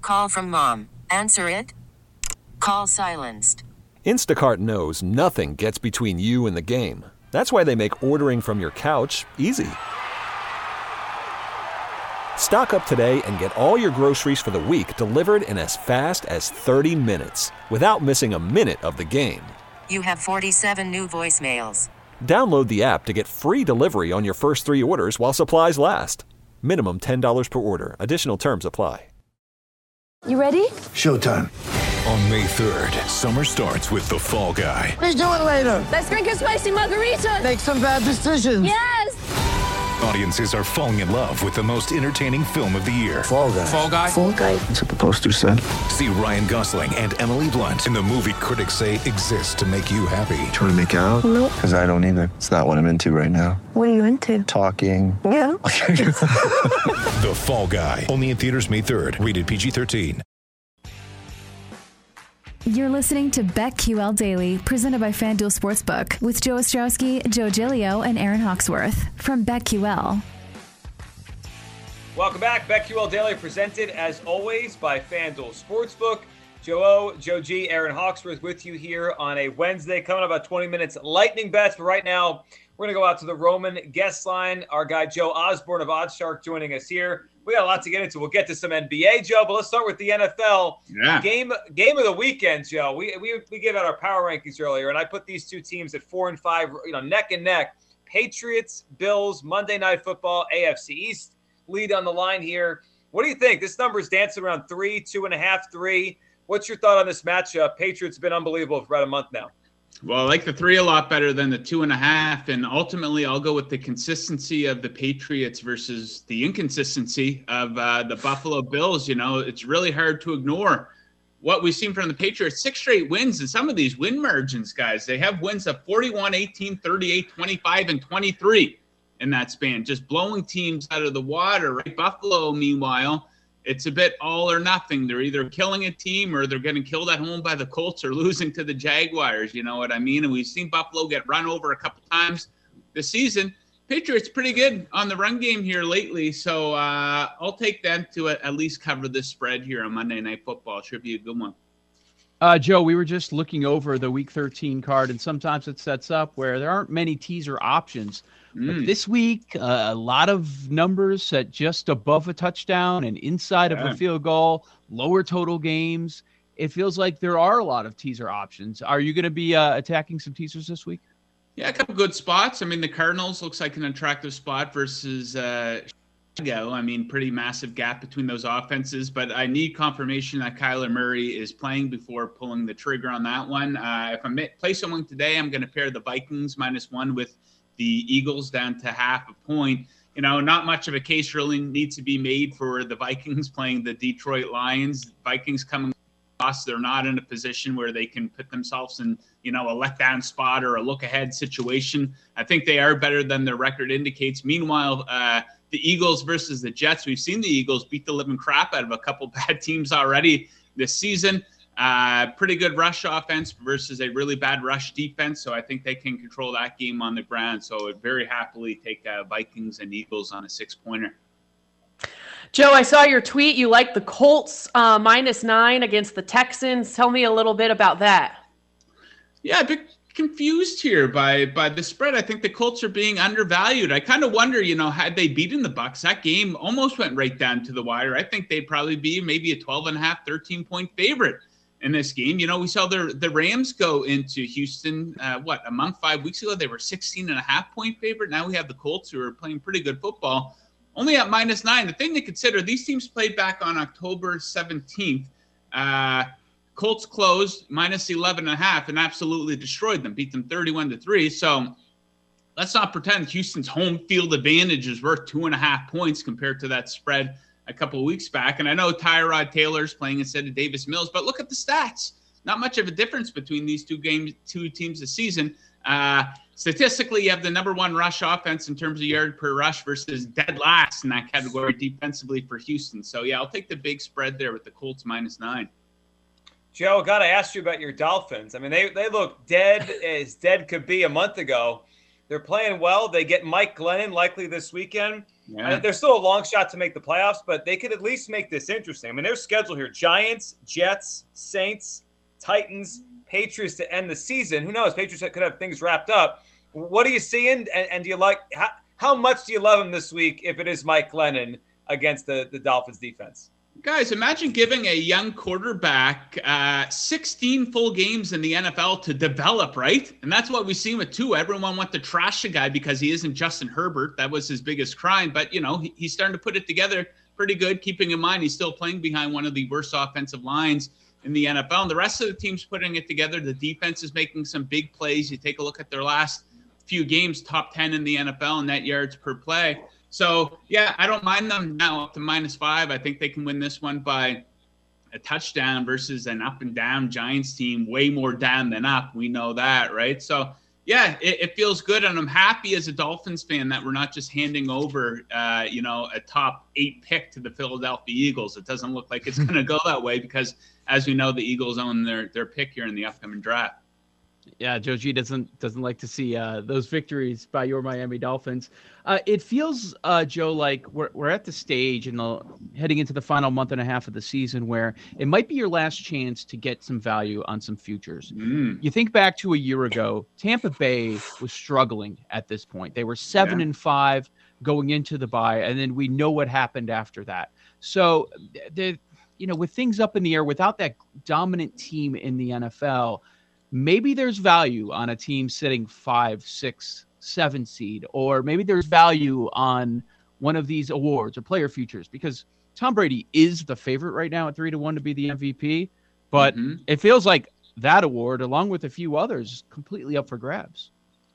Call from mom. Answer it. Call silenced. Instacart knows nothing gets between you and the game. That's why they make ordering from your couch easy. Stock up today and get all your groceries for the week delivered in as fast as 30 minutes without missing a minute of the game. You have 47 new voicemails. Download the app to get free delivery on your first 3 orders while supplies last. Minimum $10 per order. Additional terms apply. You ready? Showtime. On May 3rd, summer starts with The Fall Guy. Let's do it later. Let's drink a spicy margarita. Make some bad decisions. Yes! Audiences are falling in love with the most entertaining film of the year. Fall Guy. Fall Guy? Fall guy. That's what the poster said. See Ryan Gosling and Emily Blunt in the movie critics say exists to make you happy. Trying to make it out? Nope. Because I don't either. It's not what I'm into right now. What are you into? Talking. Yeah. The Fall Guy. Only in theaters May 3rd. Rated PG-13. You're listening to BetQL Daily, presented by FanDuel Sportsbook, with Joe Ostrowski, Joe Giglio, and Aaron Hawksworth from BetQL. Welcome back. BetQL Daily, presented as always by FanDuel Sportsbook. Joe O, Joe G, Aaron Hawksworth with you here on a Wednesday. Coming up about 20 minutes, lightning bets. But right now, we're going to go out to the Roman guest line. Our guy Joe Osborne of OddsShark joining us here. We got a lot to get into. We'll get to some NBA, Joe, but let's start with the NFL. Yeah. Game of the weekend, Joe. We gave out our power rankings earlier, and I put these two teams at 4 and 5, neck and neck. Patriots, Bills, Monday Night Football, AFC East lead on the line here. What do you think? This number is dancing around 3, 2.5, 3. What's your thought on this matchup? Patriots have been unbelievable for about a month now. Well, I like the 3 a lot better than the 2.5, and ultimately I'll go with the consistency of the Patriots versus the inconsistency of the Buffalo Bills. It's really hard to ignore what we've seen from the Patriots. 6 straight wins, and some of these win margins, guys, they have wins of 41, 18, 38, 25, and 23 in that span, just blowing teams out of the water, right? Buffalo, meanwhile, it's a bit all or nothing. They're either killing a team or they're getting killed at home by the Colts or losing to the Jaguars. You know what I mean? And we've seen Buffalo get run over a couple times this season. Patriots pretty good on the run game here lately. So I'll take them to at least cover this spread here on Monday Night Football. Should be a good one. Joe, we were just looking over the Week 13 card, and sometimes it sets up where there aren't many teaser options. But this week, a lot of numbers at just above a touchdown and inside of a field goal, lower total games. It feels like there are a lot of teaser options. Are you going to be attacking some teasers this week? Yeah, a couple good spots. I mean, the Cardinals looks like an attractive spot versus Chicago. I mean, pretty massive gap between those offenses, but I need confirmation that Kyler Murray is playing before pulling the trigger on that one. If I play someone today, I'm going to pair the Vikings -1 with the Eagles down to half a point. Not much of a case really needs to be made for the Vikings playing the Detroit Lions. Vikings coming lost. They're not in a position where they can put themselves in, a letdown spot or a look-ahead situation. I think they are better than their record indicates. Meanwhile, the Eagles versus the Jets, we've seen the Eagles beat the living crap out of a couple bad teams already this season. Pretty good rush offense versus a really bad rush defense. So I think they can control that game on the ground. So I'd very happily take Vikings and Eagles on a 6-pointer. Joe, I saw your tweet. You like the Colts -9 against the Texans. Tell me a little bit about that. Yeah, a bit confused here by the spread. I think the Colts are being undervalued. I kind of wonder, had they beaten the Bucs, that game almost went right down to the wire. I think they'd probably be maybe a 12.5, 13-point favorite in this game. We saw the Rams go into Houston, a month, 5 weeks ago. They were 16.5-point favorite. Now we have the Colts, who are playing pretty good football, only at -9. The thing to consider, these teams played back on October 17th. Colts closed -11.5 and absolutely destroyed them, beat them 31-3. So let's not pretend Houston's home field advantage is worth 2.5 points compared to that spread a couple of weeks back. And I know Tyrod Taylor's playing instead of Davis Mills, but look at the stats. Not much of a difference between these two teams this season. Statistically, you have the number 1 rush offense in terms of yard per rush versus dead last in that category defensively for Houston. So, yeah, I'll take the big spread there with the Colts -9. Joe, got to ask you about your Dolphins. I mean, they look dead as dead could be a month ago. They're playing well. They get Mike Glennon likely this weekend. Yeah. There's still a long shot to make the playoffs, but they could at least make this interesting. I mean, their schedule here: Giants, Jets, Saints, Titans, Patriots to end the season. Who knows? Patriots could have things wrapped up. What are you seeing? And do you like how much do you love him this week if it is Mike Glennon against the Dolphins defense? Guys, imagine giving a young quarterback 16 full games in the NFL to develop, right? And that's what we've seen with Tua. Everyone wants to trash the guy because he isn't Justin Herbert. That was his biggest crime. But, he's starting to put it together pretty good, keeping in mind he's still playing behind one of the worst offensive lines in the NFL. And the rest of the team's putting it together. The defense is making some big plays. You take a look at their last few games, top 10 in the NFL in net yards per play. So, yeah, I don't mind them now up to -5. I think they can win this one by a touchdown versus an up and down Giants team, way more down than up. We know that, right? So, yeah, it feels good. And I'm happy as a Dolphins fan that we're not just handing over, a top 8 pick to the Philadelphia Eagles. It doesn't look like it's going to go that way because, as we know, the Eagles own their pick here in the upcoming draft. Yeah, Joe G doesn't like to see those victories by your Miami Dolphins. It feels, Joe, like we're at the stage heading into the final month and a half of the season where it might be your last chance to get some value on some futures. You think back to a year ago, Tampa Bay was struggling at this point. They were 7-5 going into the bye, and then we know what happened after that. So, with things up in the air, without that dominant team in the NFL, maybe there's value on a team sitting 5, 6, 7 seed, or maybe there's value on one of these awards or player futures because Tom Brady is the favorite right now at 3-1 to be the MVP. But it feels like that award, along with a few others, is completely up for grabs.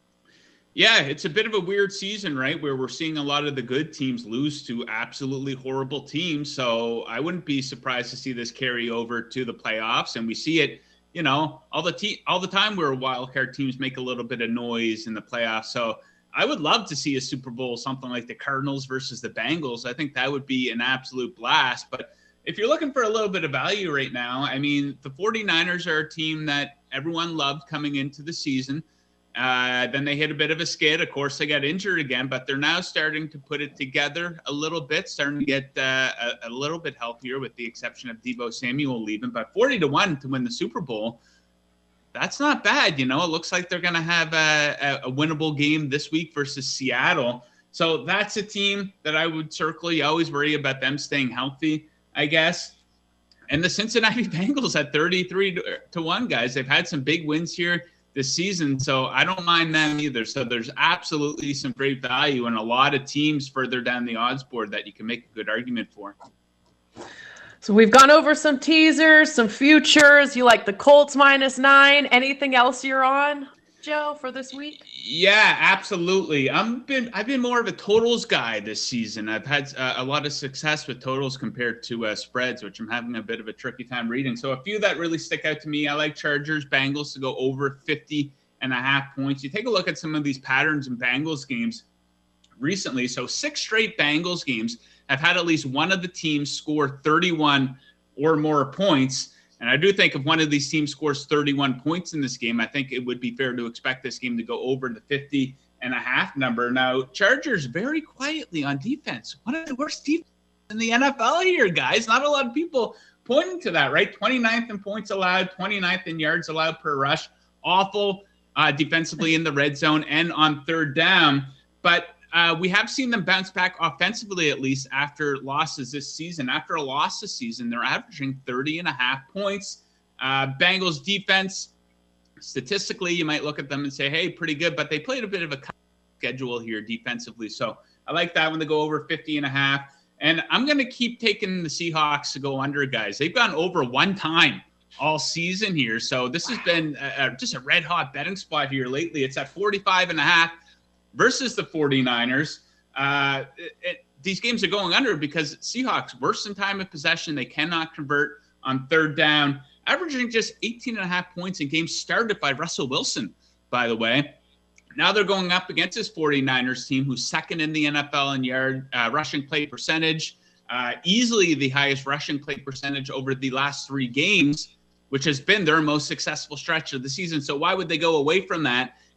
Yeah, it's a bit of a weird season, right, where we're seeing a lot of the good teams lose to absolutely horrible teams. So I wouldn't be surprised to see this carry over to the playoffs, and we see it. All the time where wildcard teams make a little bit of noise in the playoffs. So I would love to see a Super Bowl, something like the Cardinals versus the Bengals. I think that would be an absolute blast. But if you're looking for a little bit of value right now, I mean, the 49ers are a team that everyone loved coming into the season. Then they hit a bit of a skid. Of course, they got injured again, but they're now starting to put it together a little bit, starting to get a little bit healthier with the exception of Deebo Samuel leaving. But 40-1 to win the Super Bowl, that's not bad. It looks like they're going to have a winnable game this week versus Seattle. So that's a team that I would circle. You always worry about them staying healthy, I guess. And the Cincinnati Bengals at 33-1, guys. They've had some big wins here this season, so I don't mind them either. So there's absolutely some great value and a lot of teams further down the odds board that you can make a good argument for. So we've gone over some teasers, some futures. You like the Colts -9. Anything else you're on, Joe, for this week? Yeah, absolutely. I've been more of a totals guy this season. I've had a lot of success with totals compared to spreads, which I'm having a bit of a tricky time reading. So a few that really stick out to me. I like Chargers, Bengals to go over 50.5 points. You take a look at some of these patterns in Bengals games recently. So 6 straight Bengals games have had at least one of the teams score 31 or more points. And I do think if one of these teams scores 31 points in this game, I think it would be fair to expect this game to go over the 50.5 number. Now, Chargers very quietly on defense. One of the worst defenses in the NFL here, guys. Not a lot of people pointing to that, right? 29th in points allowed, 29th in yards allowed per rush. Awful defensively in the red zone and on third down. But we have seen them bounce back offensively, at least after losses this season. After a loss this season, they're averaging 30.5 points. Bengals defense, statistically, you might look at them and say, hey, pretty good, but they played a bit of a schedule here defensively. So I like that one to go over 50.5. And I'm going to keep taking the Seahawks to go under, guys. They've gone over one time all season here. So this has been just a red hot betting spot here lately. It's at 45.5. versus the 49ers. These games are going under because Seahawks worse in time of possession. They cannot convert on third down, averaging just 18.5 points in games started by Russell Wilson, by the way. Now they're going up against this 49ers team, who's second in the NFL in rushing play percentage, easily the highest rushing play percentage over the last 3 games, which has been their most successful stretch of the season. So why would they go away from that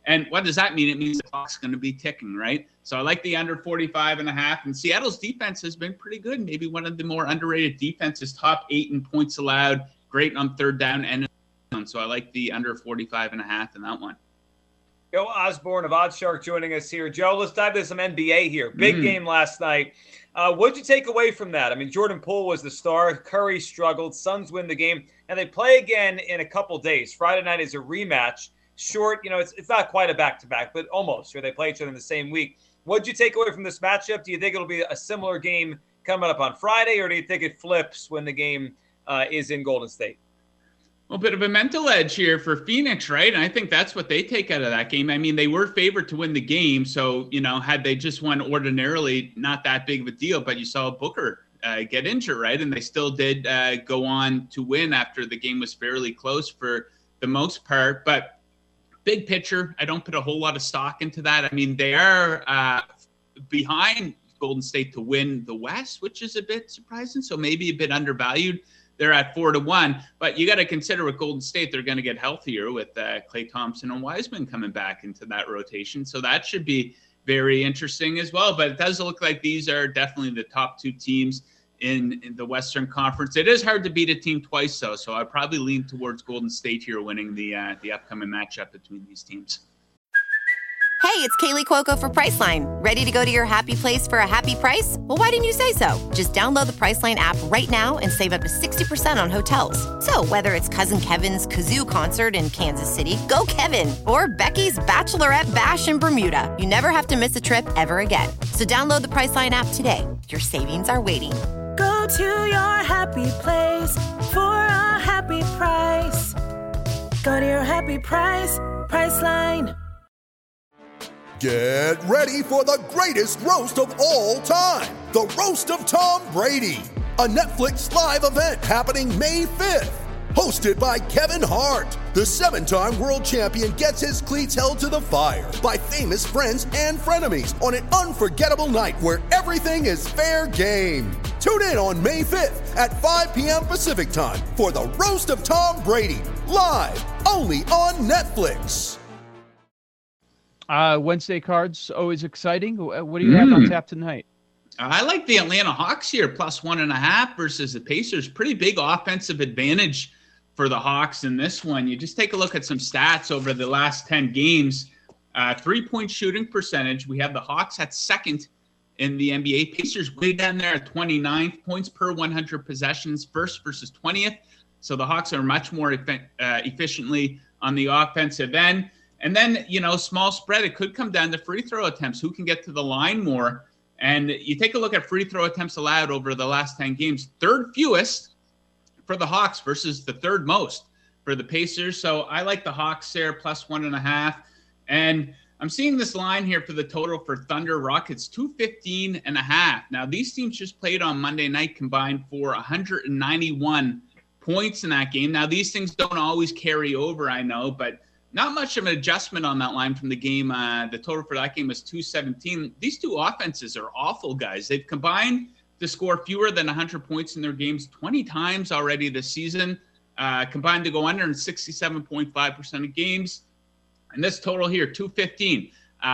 And what does that mean? It means the clock's going to be ticking, right? So I like the under 45.5. And Seattle's defense has been pretty good. Maybe one of the more underrated defenses, top 8 in points allowed, great on third down. And so I like the under 45.5 in that one. Joe Osborne of Oddshark joining us here. Joe, let's dive into some NBA here. Big game last night. What'd you take away from that? I mean, Jordan Poole was the star. Curry struggled. Suns win the game. And they play again in a couple days. Friday night is a rematch. Short, it's not quite a back-to-back, but almost. They play each other in the same week. What'd you take away from this matchup? Do you think it'll be a similar game coming up on Friday, or do you think it flips when the game is in Golden State? A bit of a mental edge here for Phoenix, right? And I think that's what they take out of that game. I mean, they were favored to win the game. So, had they just won ordinarily, not that big of a deal. But you saw Booker get injured, right? And they still did go on to win after the game was fairly close for the most part. But big picture, I don't put a whole lot of stock into that. I mean, they are behind Golden State to win the West, which is a bit surprising. So maybe a bit undervalued. They're at 4-1, but you got to consider with Golden State, they're going to get healthier with Klay Thompson and Wiseman coming back into that rotation. So that should be very interesting as well. But it does look like these are definitely the top 2 teams in the Western Conference. It is hard to beat a team twice, though. So I probably lean towards Golden State here winning the upcoming matchup between these teams. Hey, it's Kaylee Cuoco for Priceline. Ready to go to your happy place for a happy price? Well, why didn't you say so? Just download the Priceline app right now and save up to 60% on hotels. So whether it's Cousin Kevin's Kazoo Concert in Kansas City, go Kevin, or Becky's Bachelorette Bash in Bermuda, you never have to miss a trip ever again. So download the Priceline app today. Your savings are waiting. Go to your happy place for a happy price. Go to your happy price, Priceline. Get ready for the greatest roast of all time, the Roast of Tom Brady, a Netflix live event happening May 5th. Hosted by Kevin Hart, the 7-time world champion gets his cleats held to the fire by famous friends and frenemies on an unforgettable night where everything is fair game. Tune in on May 5th at 5 p.m. Pacific time for the Roast of Tom Brady, live only on Netflix. Wednesday cards, always exciting. What do you have on tap tonight? I like the Atlanta Hawks here, plus 1.5 versus the Pacers. Pretty big offensive advantage for the Hawks in this one. You just take a look at some stats over the last 10 games. 3-point shooting percentage. We have the Hawks at second in the NBA. Pacers way down there at 29th. Points per 100 possessions, first versus 20th. So the Hawks are much more efficiently on the offensive end. And then, small spread, it could come down to free throw attempts. Who can get to the line more? And you take a look at free throw attempts allowed over the last 10 games. Third fewest for the Hawks versus the third most for the Pacers. So I like the Hawks there, plus 1.5. And I'm seeing this line here for the total for Thunder Rockets, 215.5. Now, these teams just played on Monday night combined for 191 points in that game. Now, these things don't always carry over, I know, but not much of an adjustment on that line from the game. The total for that game was 217. These two offenses are awful, guys. They've combined to score fewer than 100 points in their games 20 times already this season, combined to go under in 67.5% of games. And this total here, 215.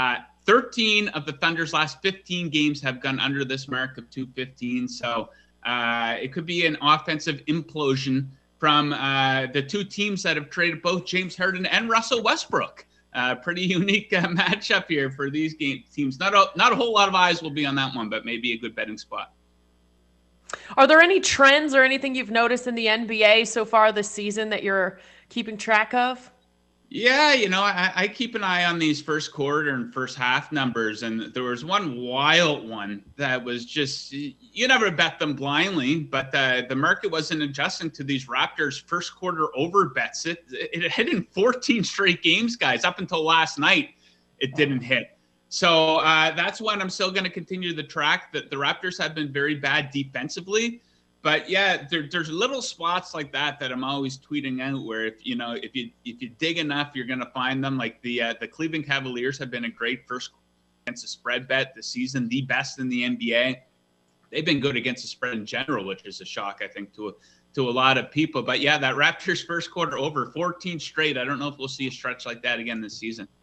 13 of the Thunder's last 15 games have gone under this mark of 215. So it could be an offensive implosion from the two teams that have traded both James Harden and Russell Westbrook. Pretty unique matchup here for these teams. Not a whole lot of eyes will be on that one, but maybe a good betting spot. Are there any trends or anything you've noticed in the NBA so far this season that you're keeping track of? Yeah, I keep an eye on these first quarter and first half numbers, and there was one wild one that was just, you never bet them blindly, but the market wasn't adjusting to these Raptors first quarter over bets. It hit in 14 straight games, guys. Up until last night, it didn't hit. So that's one I'm still going to continue to track. That the Raptors have been very bad defensively. But yeah, there's little spots like that I'm always tweeting out where if you dig enough, you're going to find them. Like the Cleveland Cavaliers have been a great first against the spread bet this season, the best in the NBA. They've been good against the spread in general, which is a shock, I think, to a lot of people. But yeah, that Raptors first quarter over 14 straight. I don't know if we'll see a stretch like that again this season.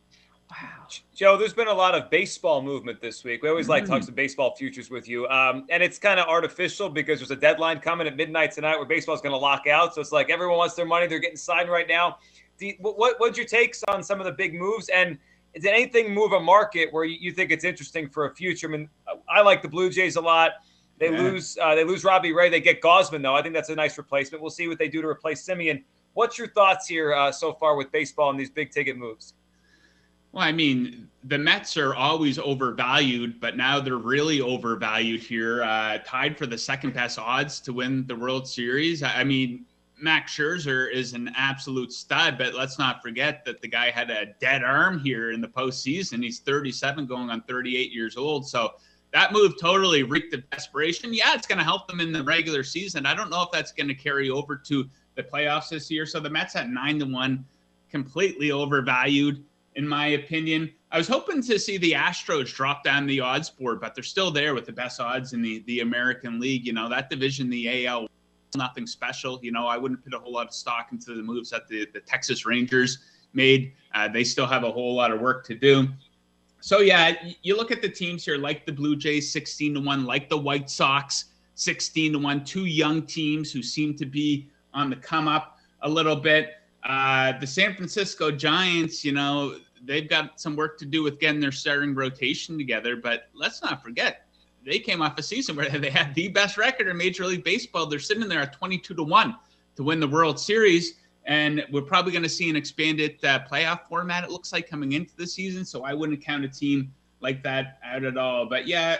Wow. Joe, there's been a lot of baseball movement this week. We always like to talk some baseball futures with you. And it's kind of artificial because there's a deadline coming at midnight tonight where baseball's going to lock out. So it's like everyone wants their money. They're getting signed right now. What's your takes on some of the big moves? And did anything move a market where you think it's interesting for a future? I mean, I like the Blue Jays a lot. They lose Robbie Ray. They get Gausman, though. I think that's a nice replacement. We'll see what they do to replace Semien. What's your thoughts here so far with baseball and these big ticket moves? Well, I mean, the Mets are always overvalued, but now they're really overvalued here, tied for the second best odds to win the World Series. I mean, Max Scherzer is an absolute stud, but let's not forget that the guy had a dead arm here in the postseason. He's 37 going on 38 years old. So that move totally reeked of desperation. Yeah, it's going to help them in the regular season. I don't know if that's going to carry over to the playoffs this year. So the Mets at 9-1, completely overvalued, in my opinion. I was hoping to see the Astros drop down the odds board, but they're still there with the best odds in the American League. You know, that division, the AL, nothing special. You know, I wouldn't put a whole lot of stock into the moves that the Texas Rangers made. They still have a whole lot of work to do. So, yeah, you look at the teams here, like the Blue Jays, 16-1, like the White Sox, 16-1, two young teams who seem to be on the come up a little bit. The San Francisco Giants, you know, they've got some work to do with getting their starting rotation together. But let's not forget, they came off a season where they had the best record in Major League Baseball. They're sitting there at 22-1 to win the World Series. And we're probably going to see an expanded playoff format, it looks like, coming into the season. So I wouldn't count a team like that out at all. But, yeah,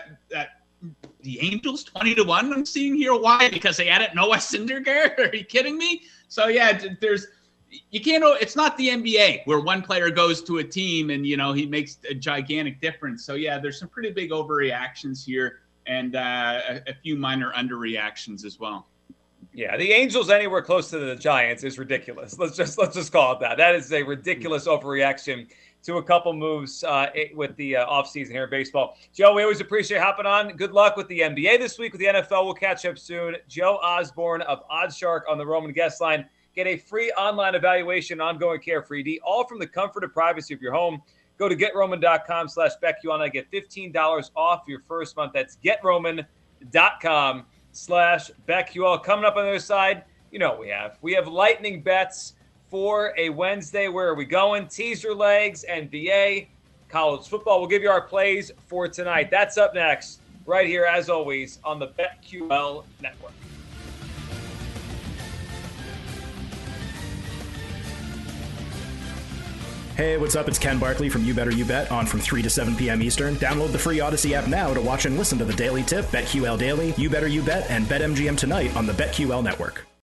the Angels 20-1 I'm seeing here. Why? Because they added Noah Syndergaard? Are you kidding me? So, yeah, you can't – it's not the NBA where one player goes to a team and, you know, he makes a gigantic difference. So, yeah, there's some pretty big overreactions here and a few minor underreactions as well. Yeah, the Angels anywhere close to the Giants is ridiculous. Let's just call it that. That is a ridiculous overreaction to a couple moves with the offseason here in baseball. Joe, we always appreciate hopping on. Good luck with the NBA this week. With the NFL, we'll catch up soon. Joe Osborne of OddsShark on the Roman guest line. Get a free online evaluation, ongoing care for ED, all from the comfort and privacy of your home. Go to GetRoman.com/BetQL and get $15 off your first month. That's GetRoman.com/BetQL. Coming up on the other side, you know what we have lightning bets for a Wednesday. Where are we going? Teaser legs, NBA, college football. We'll give you our plays for tonight. That's up next, right here, as always, on the BetQL Network. Hey, what's up? It's Ken Barkley from You Better You Bet, on from 3 to 7 p.m. Eastern. Download the free Odyssey app now to watch and listen to the Daily Tip, BetQL Daily, You Better You Bet, and BetMGM Tonight on the BetQL Network.